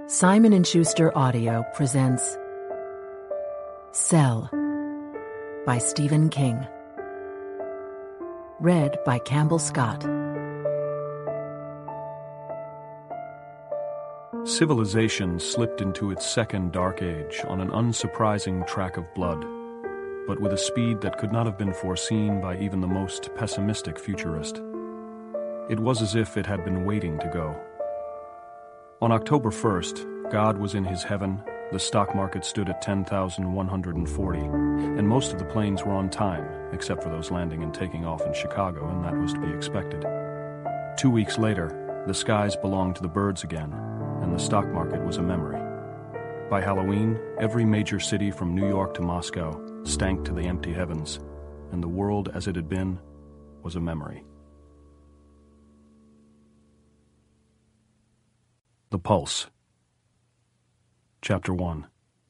Simon & Schuster Audio presents Cell by Stephen King. Read by Campbell Scott. Civilization slipped into its second dark age on an unsurprising track of blood, but with a speed that could not have been foreseen by even the most pessimistic futurist. It was as if it had been waiting to go. On October 1st, God was in his heaven, the stock market stood at 10,140, and most of the planes were on time, except for those landing and taking off in Chicago, and that was to be expected. 2 weeks later, the skies belonged to the birds again, and the stock market was a memory. By Halloween, every major city from New York to Moscow stank to the empty heavens, and the world as it had been was a memory. The Pulse. Chapter 1.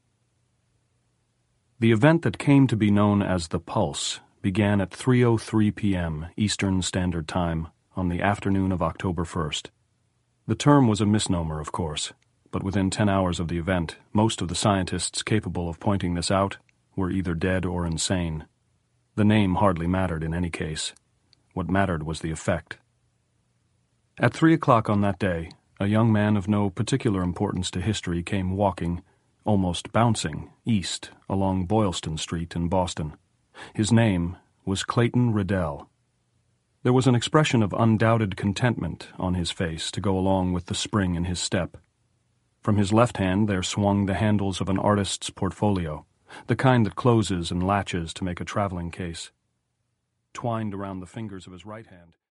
The event that came to be known as the Pulse began at 3:03 p.m. Eastern Standard Time on the afternoon of October 1st. The term was a misnomer, of course, but within 10 hours of the event, most of the scientists capable of pointing this out were either dead or insane. The name hardly mattered in any case. What mattered was the effect. At 3 o'clock on that day, a young man of no particular importance to history came walking, almost bouncing, east along Boylston Street in Boston. His name was Clayton Riddell. There was an expression of undoubted contentment on his face to go along with the spring in his step. From his left hand there swung the handles of an artist's portfolio, the kind that closes and latches to make a traveling case. Twined around the fingers of his right hand,